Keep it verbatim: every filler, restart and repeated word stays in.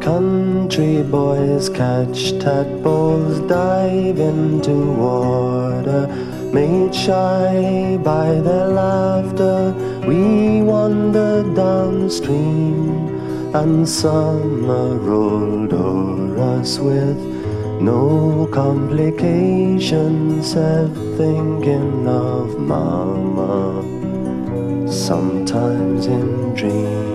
Country boys catch tadpoles, dive into water, made shy by their laughter. We wandered downstream, and summer rolled o'er us with no complications, said thinking of Mama, sometimes in dreams.